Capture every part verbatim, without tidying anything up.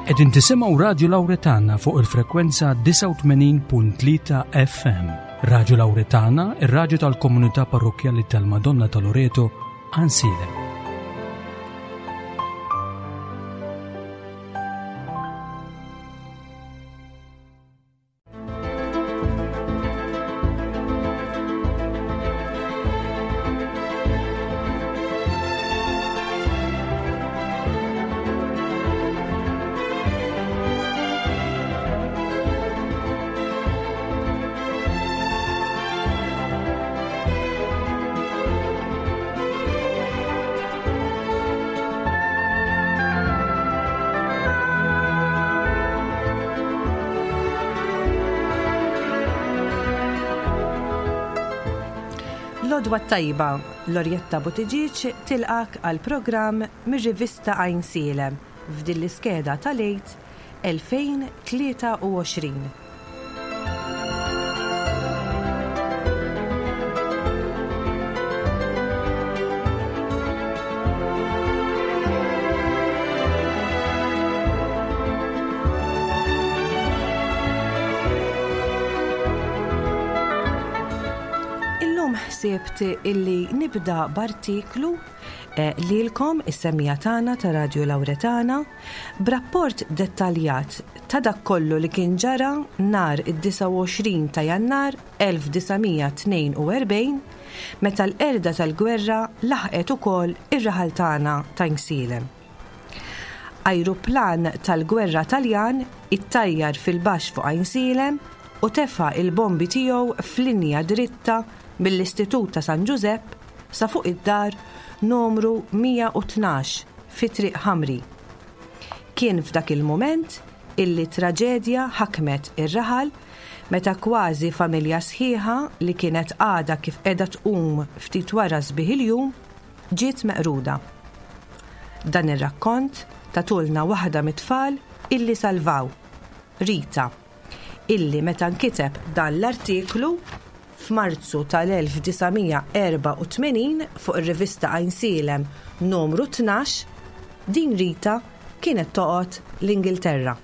Qegħdin tisimgħu Radio Lawretana fuq il-frekwenza disa' u tmenin punt tlieta F M. Radio Lawretana, ir-radju tal-Komunità Parrokjali tal-Madonna ta' Loreto, Ansilem. Lodwa tajba, Lorjetta Butiġiċ tilqak għal programm mir-rivista Ansilem f'din l-iskeda tal-għid elfejn u tlieta u għoxrin. Ħsibt illi nibda b'artiklu eh, lilkom is-semmija tagħna ta' Radio Lawretana b'rapport dettaljat ta' dak kollu li kien ġara nhar id-disa' u għoxrin ta' Jannar elf tisa' tnejn u erbgħin meta l-qerda tal-gwerra laħqet ukoll ir-raħal tagħna ta' Ansilem. Ajruplan tal-gwerra Taljan ittajjar fil-baxx fuq Ansilem u tefa' il-bombi tiegħu f'linja dritta mill-Istitut ta' San Giusepp sa fuq id-dar numru mija u tnax fi Triq Ħamri. Kien f'dak il-moment illi traġedja ħakmet ir-raħal meta kważi familja sħiħa li kienet għada kif qiegħda tqum ftit wara sbieħ il-jum ġiet meqruda. Dan ir-rakkont tatulna waħda mit-tfal illi salvaw, Rita, illi meta nkiteb dan l-artiklu f'Marzu tal-elf tisa' erba' u tmenin fuq ir-rivista Ansilem numru tnax, din Rita kienet toqgħod l-Ingilterra.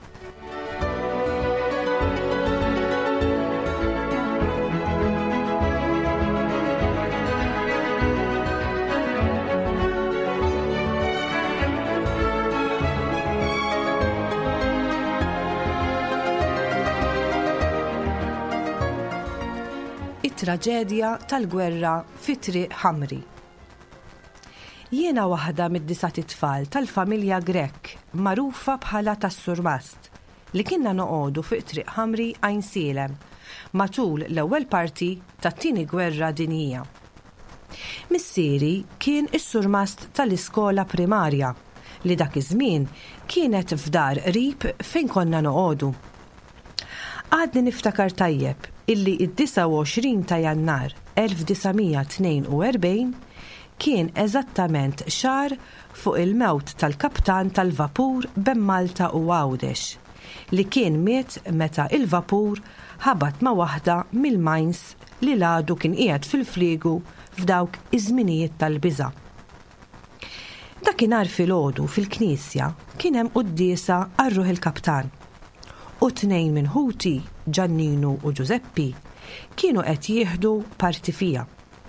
Traġedja tal-gwerra fi Triq Ħamri. Jiena waħda mid-disa' tfal tal-familja Grek magħrufa bħala tas-Surmast li kienna noqogħdu fuq Triq Ħamri Ansilem matul l-ewwel parti tat-tieni gwerra dinjija. Missieri kien is-surmast tal-iskola primarja li dak iż-żmien kienet f'dar qrib fejn konna noqogħdu. Għadni niftakar tajjeb illi id-disa' u għoxrin ta' Jannar elf tisa' tnejn u erbgħin kien eżattament xahar fuq il-mewt tal-kaptan tal-vapur Bemmalta u Għawdex li kien miet meta il-vapur ħabat ma' waħda mill-mines li l-għadu kien qiegħed fil-fliegu f'dawk iż-żminijiet tal-biża'. Dakinhar filgħodu fil-Knisja kien hemm quddiesa għar-ruħ il-kaptan u tnejn minn ħuti, Giannino u Giuseppi, kienu qed jieħdu parti fija.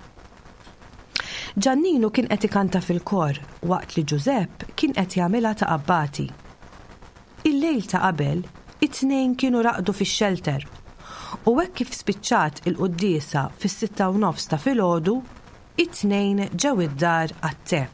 Giannino kien qed ikanta fil-kor waqt li Giusepp kien qed jagħmilha ta' qabbati. Il-lejl ta' qabel, it-tnejn kienu raqdu fix-shelter u hekk kif spiċċat il-quddiesa fis-sitta u nofs ta' filgħodu, it-tnejn ġew id-dar għat-te.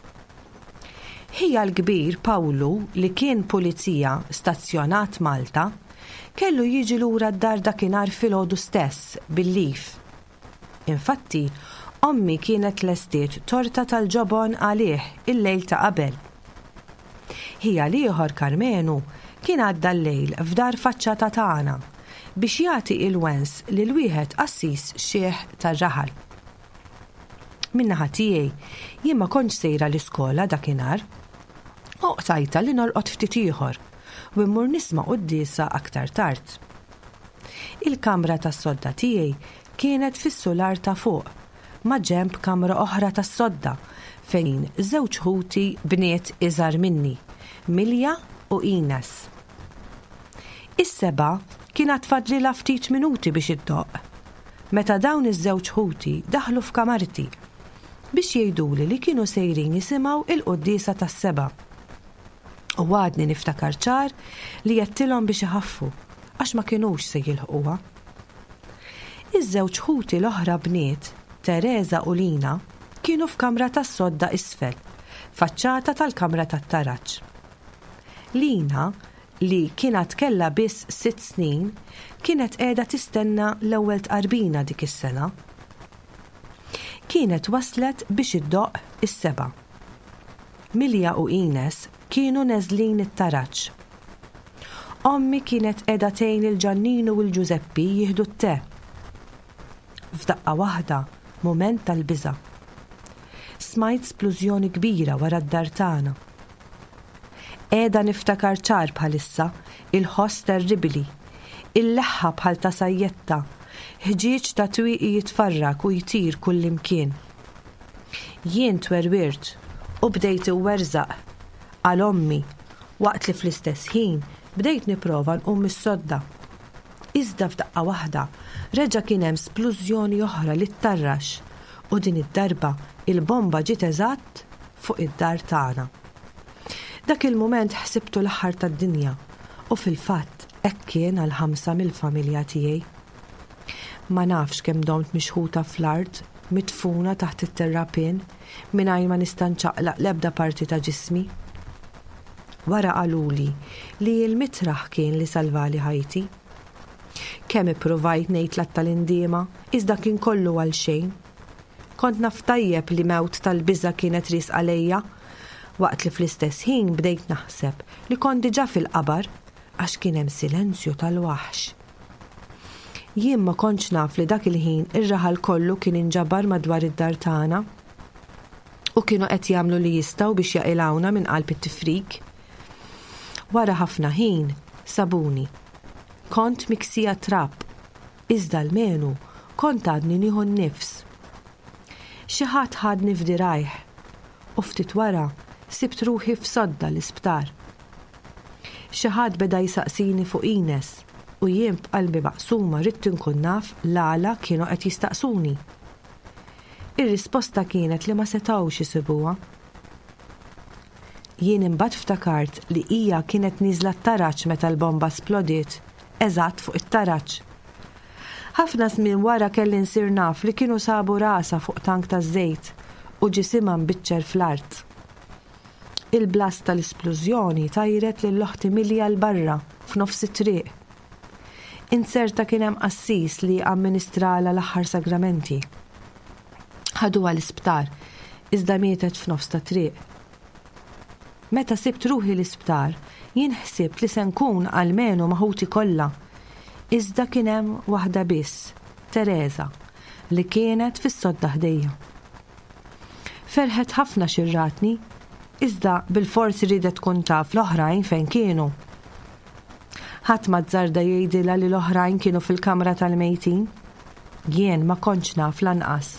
Ħija l-kbir Pawlu li kien pulizija stazzjonat Malta kellu jiġi lura d-dar dakinhar filgħodu stess bil-lif. Infatti, ommi kienet lestiet torta tal-ġobon għalih il-lejl ta' qabel. Ħija l-ieħor Karmenu kien għadda l-lejl f'dar faċċata tagħna biex jagħti il-wens lil wieħed qassis xieħ tar-raħal. Min-naħa tiegħi jien ma kontx sejra l-iskola dakinhar. Oqtajta li norqod ftit ieħor u mmur nisma' quddiesa aktar tard. Il-kamra tas-sodda tiegħi kienet fis-sular ta' fuq ma' ġenb kamra oħra tas-sodda fejn żewġ ħuti bniet iżgħar minni, Milja u Ines. Is-seba' kienet tfadlilha ftit minuti biex iddoq, meta dawn iż-żewġ ħuti daħlu f'kamarti biex jgħiduli li kienu sejrin jisimgħu il-quddiesa tas-seba'. U għadni niftakar ċar li jettilhom biex iħaffu għax ma kienux se jilħquha. Iż-żewġ ħuti l-oħra bniet, Teresa u Lina, kienu f'kamra tas-sodda isfel, faċċata tal-kamra tat-taraġġ. Lina, li kienet kellha biss sitt snin, kienet qiegħda tistenna l-ewwel tqarbina dik is-sena. Kienet waslet biex iddoq is-seba'. Milja u Ines kienu neżlin it-taraġġ. Ommi kienet qiegħda tgħin il-Ġanninu u l-Ġuseppi jieħdu t-te. F'daqqa waħda, mument tal-biża'. Smajt splużjoni kbira wara d-dar tagħna. Qiegħda niftakar ċar bħalissa il-ħoss terribili, il-leħħa bħal ta' sajjetta, ħġieġ ta' twieqi jitfarrak u jtir kullimkien. Jien twerwirt u bdejt iwerżaq għal ommi waqt li fl-istess ħin bdejt nipprova nqum mis-sodda. Iżda f'daqqa waħda reġa' kien hemm splużjoni oħra li ttarrax u din id-darba il-bomba ġiet eżatt fuq id-dar tagħna. Dak il-mument ħsibtu l-aħħar tad-dinja u fil-fatt hekk kien għal ħamsa mill-familja tiegħi. Ma nafx kemm domt mixħuta fl-art, mitfuna taħt it-terrapien mingħajr ma nista' nċaqlaq l-ebda parti ta' ġismi. Wara qaluli li l-mitraħ kien li salvali ħajti. Kemm ippruvajt ngħid lat tal-indiema, iżda kien kollu għal xejn. Kont naf tajjeb li mewt tal-biża' kienet ris għalejja, waqt li fl-istess ħin bdejt naħseb li kont diġà fil-qabar għax kien hemm silenzju tal-waħx. Jien ma kontx naf li dak il-ħin ir-raħal kollu kien inġabar madwar id-dar tagħna u kienu qed jagħmlu li jistgħu biex jaqilgħuna minn qalb it-tifrik. Wara ħafna ħin sabuni. Kont miksija trapp, iżda l-menu kont għadni nieħu nnifs. Xi ħadd ħadni f'dirajh u ftit wara sibt ruħi f'sodda l-isptar. Xi ħadd beda jisaqsini fuq Ines u jien b'qalbi maqsuma rid inkun naf l-għala kienu qed jistaqsuni. Ir-risposta kienet li ma setgħux isibuha. Jien imbagħad ftakart li hija kienet nieżla t-taraġġ meta l-bomba splodiet eżatt fuq it-taraġġ. Ħafna żmien wara kelli nsir naf li kienu sabu rasa fuq tank ta' żejt u ġisimha mbiċċer fl-art. Il-blast tal-isplużjoni tajret lil l-oħti Milja l-barra f'nofs it-triq. Inserta kien hemm qassis li amministrala l-aħħar sagramenti. Ħaduha l-isptar iżda mietet f'nofs ta' triq. Meta sibt ruħi l-isptar, jien ħsibt li se nkun għalmenu maħuti kollha. Iżda kien hemm waħda biss, Teresa, li kienet fis-sodda ħdejja. Ferħet ħafna xirratni, iżda bil-forsi ridet tkun taf l-oħrajn fejn kienu. Ħadd ma żarda jgħidilha li l-oħrajn kienu fil-kamra tal-mejtin. Jien ma kontx naf lanqas.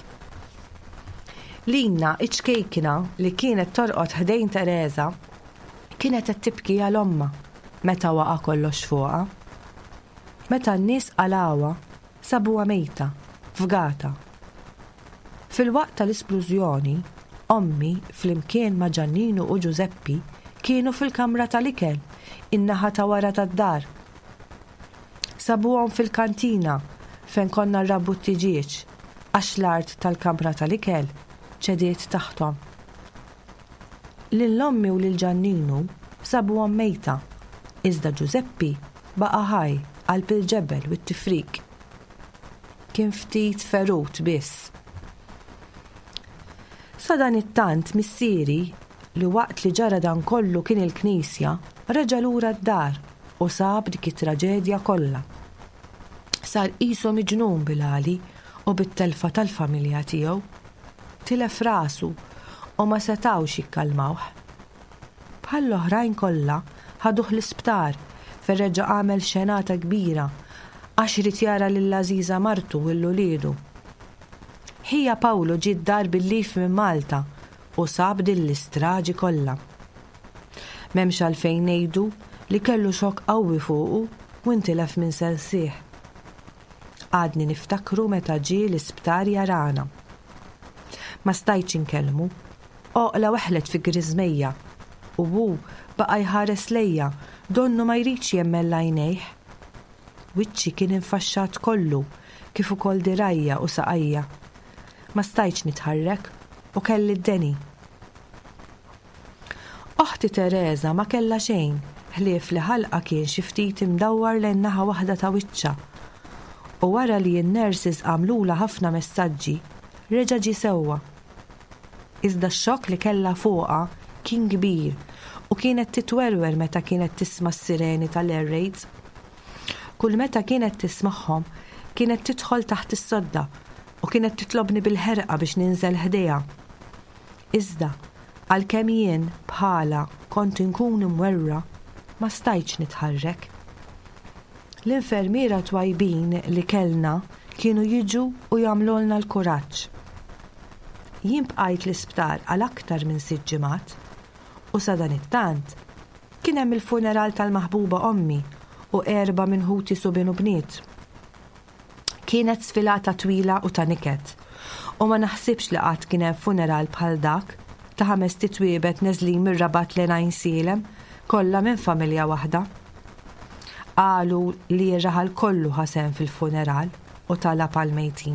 Lina iċkejkina li kienet torqod ħdejn Teresa kienet qed tibki għal omma meta waqa' kollox fuqha. Meta n-nies qalawha sabuha mejta f'gata. Fil-waqt tal-isplużjoni, ommi flimkien ma' Ġanninu u Ġuseppi kienu fil-kamra tal-ikel in-naħa ta' wara tad-dar. Sabuhom fil-kantina fejn konna nrabbu t-tiġieġ għax l-art tal-kamra tal-ikel ċediet taħtom. Lill-ommi u lil-Ġanninu sabuhom mejta, iżda Ġuseppi baqa' ħaj qalb il-ġebel u t-tifrik. Kien ftit ferut biss. Sa dan it-tant missieri li waqt li ġara dan kollu kien il-Knisja reġa' lura d-dar u sab dik it-traġedja kollha. Sar qisu miġnun bil-għali u bit-telfa tal-familja tiegħu. Tilef rasu u ma setawx jikkalmawh. Bħal l-oħrajn kollha ħaduh l-isptar fejn reġa' għamel xenata kbira għax rid jara lill-Ażiża martu u l-uliedu. Ħija Pawlu ġiet dar bil-lif minn Malta u sab din l-istraġi kollha. M'hemmx għalfejn ngħidu li kellu xokk qawwi fuqu u intilef minn sensieħ. Għadni niftakru meta ġie l-isptar jarana. Ma stajtx inkellmu, oqla weħlet fi griżmejja u hu baqa' jħares lejja donnu ma jridx jemmel għajnejh. Wiċċi kien infaxxat kollu kif ukoll dirajja u saqajja. Ma stajtx nitħarrek u kelli d-deni. Oħti Teresa ma kellha xejn, ħlief li ħalqa kien xi ftit imdawwar lejn naħa waħda ta' wiċċa. U wara li n-nurses għamlula ħafna messaġġi, reġa' ġie sewwa. Iżda x-xokk li kellha fuqha kien kbir u kienet titwerwer meta kienet tisma' s-sireni tal-air raids. Kull meta kienet tismagħhom kienet tidħol taħt is-sodda u kienet titlobni bil-ħerqa biex ninżel ħdejha. Iżda għalkemm jien bħala kont inkun imwerra ma stajtx nitħarrek. L-infermiera twajbin li kellna kienu jiġu u jagħmlulna l-kuraġġ. Jien bqajt l-isptar għal aktar minn sitt ġimgħat u sa dan it-tant kien hemm il-funeral tal-maħbuba ommi u erba' minn ħuti subien u bniet. Kienet sfilata twila u ta' niket u ma naħsibx li qatt kien hemm funeral bħal dak ta' ħames titwiebet neżlin mir-Rabat lejn Għajnsielem kollha minn familja waħda. Qalu li raħal kollu ħasem fil-funeral u talab għal-mejtin.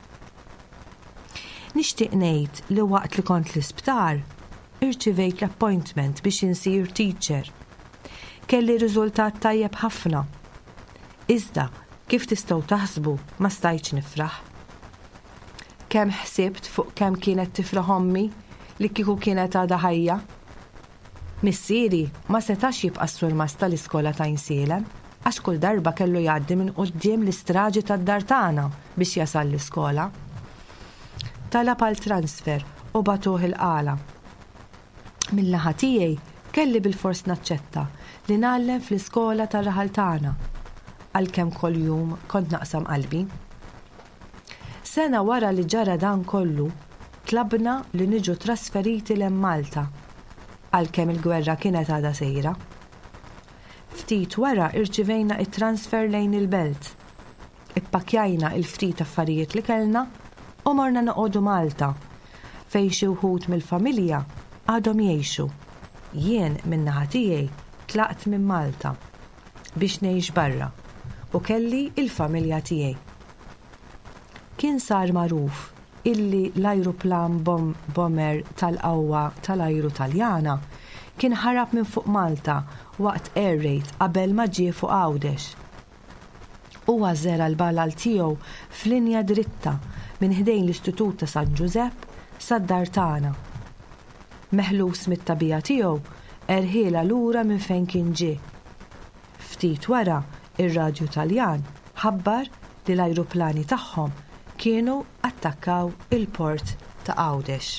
Nixtieq ngħid li waqt li kont l-isptar irċivejt l-appointment biex insir teacher. Kelli riżultat tajjeb ħafna. Iżda kif tistgħu taħsbu ma stajtx nifraħ. Kemm ħsibt fuq kemm kienet tifraħ ommi li kieku kienet għadha ħajja. Missieri ma setax jibqa' s-surmas tal-iskola ta' Għajnsielem għax kull darba kellu jgħaddi minn quddiem l-istraġi tad-dar tagħna biex jasal l-iskola. Talab għal transfer u batuh il-qala. Mill-naħa tiegħi kelli bil-fors naċċetta li nagħllem fl-iskola tar-raħal tagħna għalkemm kuljum kont naqsam qalbi. Sena wara li ġara dan kollu tlabna li niġu trasferiti lejn Malta għalkemm il-gwerra kienet għadha sejra. Ftit wara irċivejna it-transfer lejn il-belt. Ippakjajna il-ftit affarijiet li kellna u morna noqogħdu Malta fejn xi wħud mill-familja għadhom jgħixu. Jien min-naħa tiegħi tlaqt minn Malta biex ngħix barra u kelli il-familja tiegħi. Kien sar magħruf illi l-ajruplan bom bomber tal-qawwa tal-ajru Taljana kien ħarab minn fuq Malta waqt air raid qabel ma ġie fuq Għawdex. Huwa żera l-balal tiegħu f'linja dritta minn ħdejn l-Istitut ta' San Giuseppe sad-dar tagħna. Meħlus mit-tabija tiegħu erħiela lura minn fejn kien ġie. Ftit wara ir-Radju Taljan ħabbar li l-ajruplani tagħhom kienu attakkaw il-port ta' Għawdex.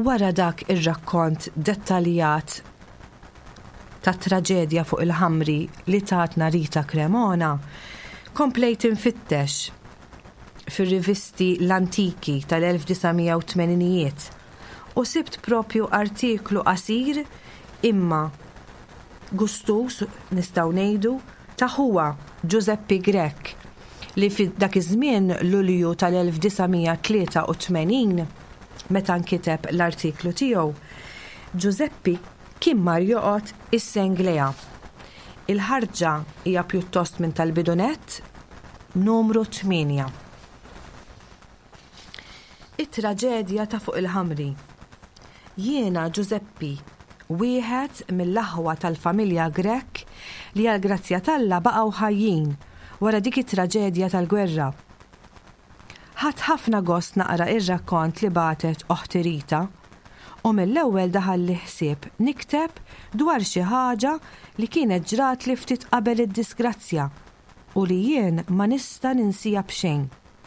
Wara dak ir-rakkont dettaljat ta' traġedja fuq il-ħamri li tatna Rita Cremona, komplejt infittex fir-rivisti l-antiki tal-elf-tisa-mija-tmeninijiet u sibt propju artiklu qasir imma gustus nistgħu ngħidu ta' huwa Giuseppe Grech li fi dak iż-żmien Lulju tal-elf-tisa-mija-tlieta-u-tmenin meta nkiteb l-artiklu tiegħu, Giuseppe kien mar joqgħod is-Sengleja. Il-ħarġa hija pjuttost minn tal-bidunet numru tminja. It-traġedja ta' fuq il-ħamri. Jiena Giuseppe, wieħed mill-aħwa tal-familja Grech li għall-grazzja t'Alla baqgħu ħajjin wara dik it-traġedja tal-gwerra. Ħadd ħafna gost naqra ir-rakkont li bagħtet oħti Rita u mill-ewwel daħal li ħsieb nikteb dwar xi ħaġa li kienet ġrat li ftit qabel id-disgrazzja u li jien ma nista' ninsija b'xejn.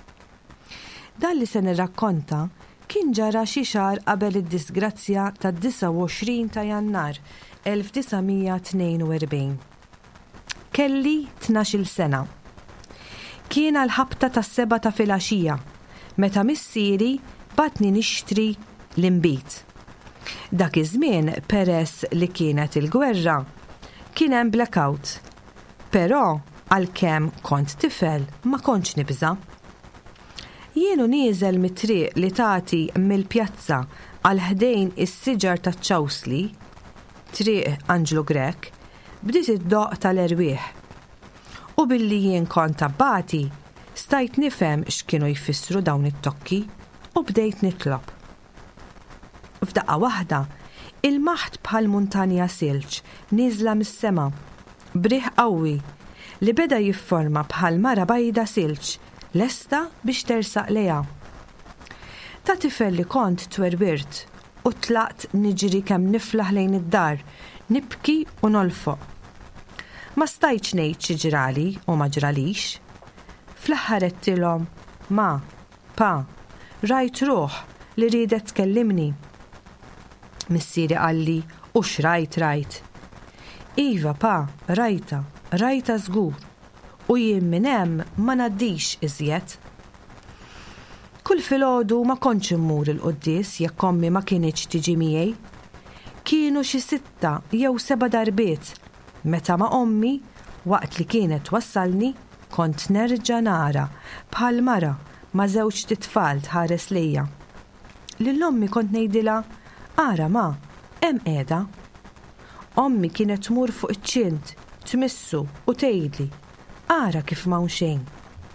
Dan li se nirrakkonta kien ġara xi xahar qabel id-disgrazzja tad-disa' u għoxrin ta' Jannar elf-tisa' u erbgħin. Kelli tnax-il sena. Kien l-ħabta tas-seba' ta' filgħaxija meta missieri batni nixtri l-inbit. Dak iż-żmien peress li kienet il-gwerra kien hemm blackout, però għalkemm kont tifel ma kontx nibża. Jienu nieżel mit-triq li tagħti mill-pjazza għal ħdejn is-siġar taċ-Ċawsli, triq Anġlu Grech, bdiet id-doq tal-erwieħ. U billi jien kont abbati, stajt nifhem x'kienu jfissru dawn it-tokki u bdejt nitlob. F'daqqa waħda, il-maħt bħal muntanja silġ nieżla mis-sema, briħ qawwi li beda jifforma bħal mara bajda silġ lesta biex tersaq lejha. Ta' tifel li kont twerwirt u tlaqt niġri kemm niflaħ lejn id-dar, nibki u nolfoq. Ma stajtx ngħid xi ġrali u ma ġralix. Fl-aħħar għedtilhom, ma, pa, rajt ruħ li ridet tkellimni. Missieri qalli u x'rajt rajt. Iva pa, rajta, rajta żgur. U jien minn hemm ma ngħaddix iżjed. Kull filgħodu ma kontx immur il-quddies jekk ommi ma kienitx tiġi miegħi. Kienu xi sitta jew seba' darbiet. Meta ma' ommi, waqt li kienet wassalni, kont nerġa' nara bħal mara ma' żewġ titfal tħares lejja. Lill-ommi kont ngħidilha, ara ma, hemm qiegħda. Ommi kienet tmur fuq iċ-ċint, tmissu u tgħidli, ara kif m'hawn xejn.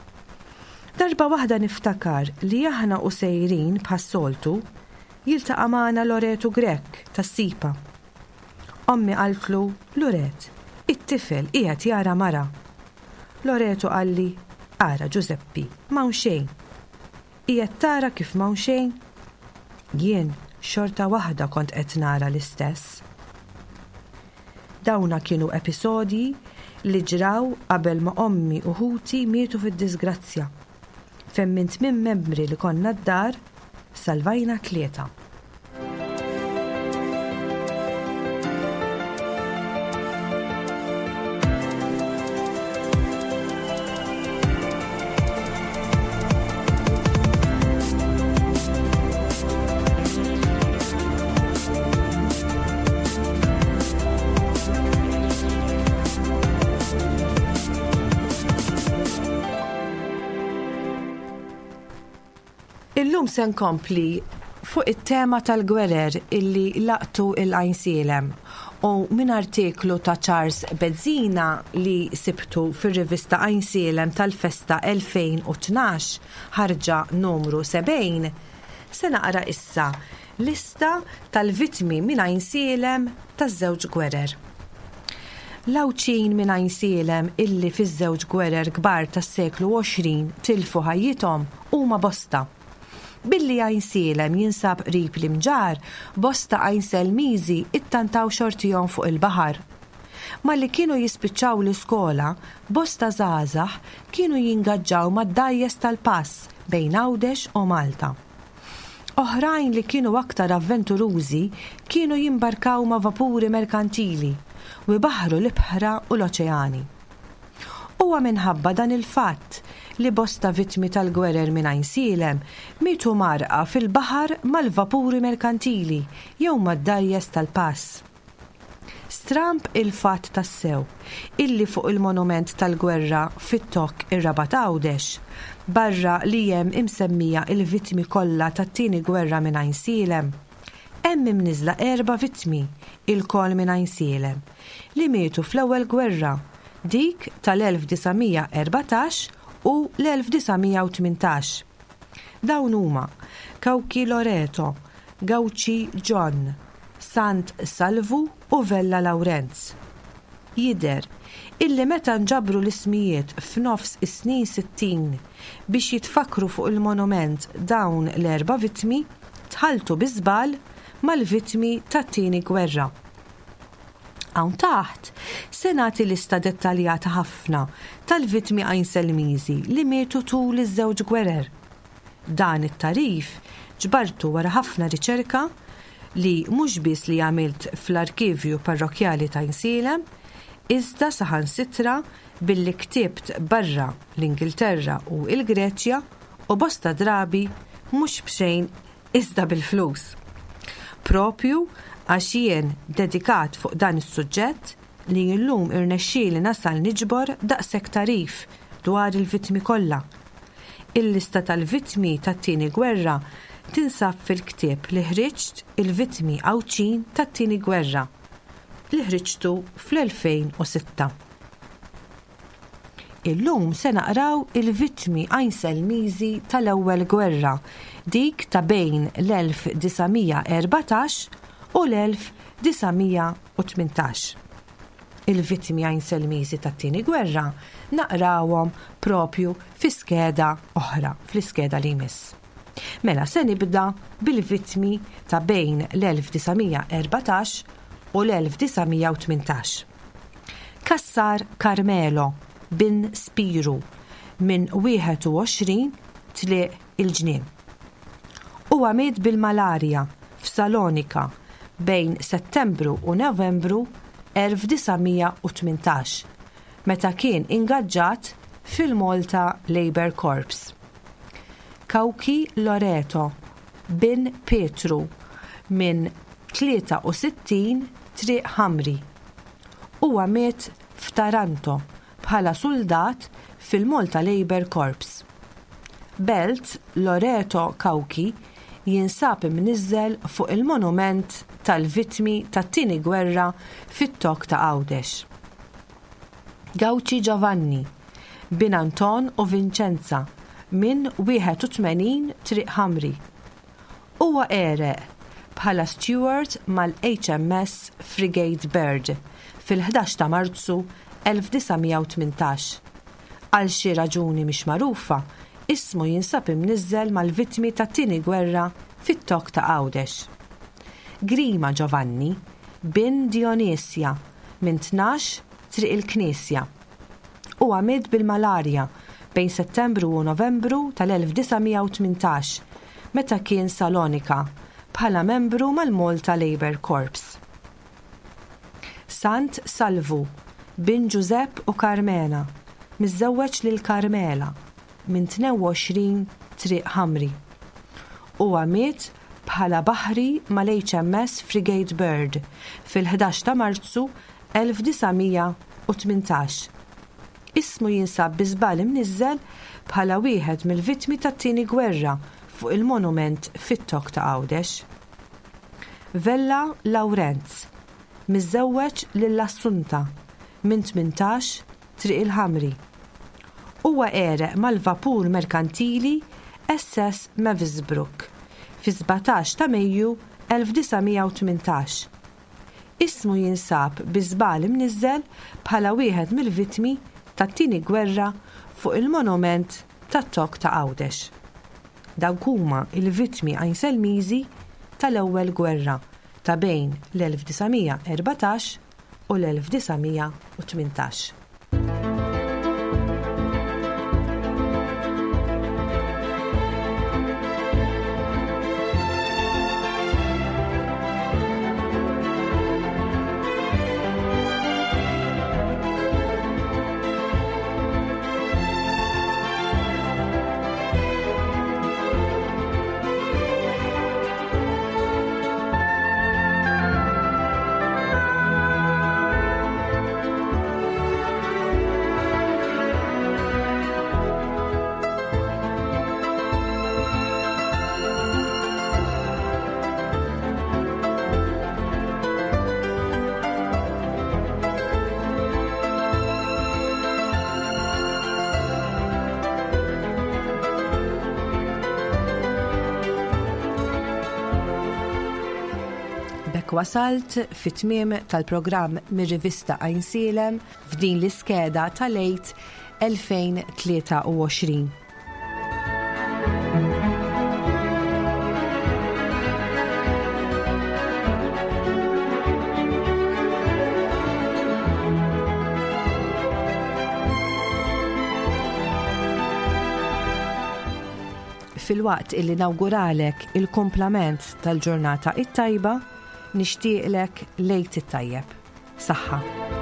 Darba waħda niftakar li aħna u sejrin bħas-soltu jiltaqa' magħna Loreto Grech tas-Sipa. Ommi qaltlu, Loret, it-tifel qiegħed jara mara. Loreto qalli, ara Giuseppe, m'hawn xejn. Qiegħed tara kif m'hawn xejn? Jien xorta waħda kont qed nara l-istess. Dawna kienu episodji li ġraw qabel ma ommi u ħuti mietu fid-disgrazzja. Femmint minn membri li konna d-dar, salvajna tlieta. Illum se nkompli fuq it-tema tal-gwerer illi laqtu il-Għajnsielem u minn artiklu ta' Charles Bezzina li sibtu fir-rivista Għajnsielem tal-festa elfejn u tnax ħarġa numru sebgħin se naqra issa lista tal-vittmi minn Għajnsielem taż-żewġ gwerer. L-Awċin minn Għajnsielem illi fiż-żewġ gwerer kbar tas-seklu għoxrin tilfu ħajjithom huma bosta. Billi Għajnsielem jinsab qrib l-imġar, bosta Għajnselmiżi ittantaw xortihom fuq il-baħar. Ma li kienu jispiċċaw l-iskola, bosta żgħażagħ kienu jingaġġaw mad-dajjes tal-pass bejn Għawdex u Malta. Oħrajn li kienu aktar avventurużi kienu jimbarkaw ma' vapuri merkantili u jbaħru l-ibħra u l-oċeani. Huwa minħabba dan il-fatt li bosta vittmi tal-gwerer minn Ajnsilem mietu marqa fil-baħar mal-vapuri merkantili jew mad-dajjes tal-pass. Stramp il-fatt tassew illi fuq il-monument tal-gwerra fit-Tokk ir-Rabat Għawdex barra li hemm imsemmija il-vittmi kollha tat-tieni gwerra minn Ajnsilem. Hemm imniżla erba' vittmi il-kol minn Ajnsilem li mietu fl-ewwel gwerra dik tal-elf disgħomija erbatax u l-elf disgħomija tmintax. Dawn huma Kawki Loreto, Gawci John, Sant Salvu u Vella Lawrenz. Jidher illi meta nġabru l-ismijiet f'nofs is-snin sittin biex jitfakru fuq il-monument dawn l-erba' vittmi tħaltu biżbal mal-vittmi tat-tieni gwerra. Hawn taħt se nagħti lista dettaljata ħafna tal-vittmi Ajnselmiżi li mietu tul iż-żewġ gwerer. Dan it-tarif ġbartu wara ħafna riċerka li mhux biss li għamilt fl-Arkivju Parrokjali ta' Ajnsilem, iżda saħansitra billi ktibt barra l-Ingilterra u l-Greċja u bosta drabi mhux b'xejn iżda bil-flus. Propju għax jien dedikat fuq dan is-suġġett li llum irnexxieli nasal niġbor daqshekk tarif dwar il-vittmi kollha. Il-lista tal-vittmi tat-tieni gwerra tinsab fil-ktieb li ħriġt il-vittmi Għawċin tat-tieni gwerra li ħriġtu fl-elfejn u sitta. Illum se naqraw il-vittmi Ajnselmiżi tal-ewwel gwerra, dik ta' bejn l-elf disgħomija erbatax u l-elf disgħomija tmintax. Il-vittmi Ajnselmiżi tat-tieni gwerra naqrawhom propju fi skeda oħra, fl-iskeda li jmiss. Mela se nibda bil-vittmi ta' bejn l-elf disgħomija erbatax u l-elf disgħomija tmintax. Kassar Carmelo bin Spiru minn wieħed u għoxrin tliq il-ġnien. Huwa miet bil-malarja f'Salonika bejn Settembru u Novembru elf disgħomija tmintax, meta kien ingaġġat fil-Malta Labour Corps. Kawki Loreto bin Petru minn tlieta u sittin triq Ħamri. Huwa miet f'Taranto bħala soldat fil-Malta Labour Corps. Belt Loreto Kawki jinsab imniżżel fuq il-monument tal-vittmi tat-tieni gwerra fit-Tokk ta' Għawdex. Gawci Giovanni bin Anton u Vincenza minn wieħed u tmenin triq Ħamri. Huwa għereq bħala steward mal-H M S Frigate Bird fil-ħdax ta' Marzu elf disgħomija tmintax. Għal xi raġuni mhix magħrufa, ismu jinsab imniżżel mal-vittmi tat-tieni gwerra fit-Tokk ta' Għawdex. Grima Giovanni bin Dionisja minn tnax triq il-Knisja. Huwa miet bil-malarja bejn Settembru u Novembru tal-elf disgħomija tmintax meta kien Salonika bħala membru mal-Malta Labour Corps. Sant Salvu bin Giuseppe u Carmena miżżewweġ lil Carmela minn tnejn u għoxrin triq Ħamri. Huwa miet bħala baħri mal-H M S Frigate Bird fil-ħdax ta' Marzu elf disgħomija tmintax. Ismu jinsab biżbal imniżżel bħala wieħed mill-vittmi tat-tieni gwerra fuq il-monument fit-Tokk ta' Għawdex. Vella Lawrenz miżżewweġ lill-Assunta minn tmintax triq il-Ħamri. Huwa għereq mal-vapur merkantili S S Mavisbrook fi sebgħtax ta' Mejju elf disgħomija tmintax. Ismu jinsab biżbal imniżżel bħala wieħed mill-vittmi tat-tieni gwerra fuq il-monument tat-Tokk ta' Għawdex. Dawk huma il-vittmi Ajnselmiżi tal-ewwel gwerra ta' bejn l-elf disgħomija erbatax u l-elf disgħomija tmintax. Bekk wasalt fit-tmiem tal-programm mir-rivista Għajnsielem f'din l-iskeda tal-għid elfejn u tlieta u għoxrin. Fil-waqt illi nawguralek il-komplament tal-ġurnata it-tajba, nixtieqlek lejt it-tajjeb. Saħħa.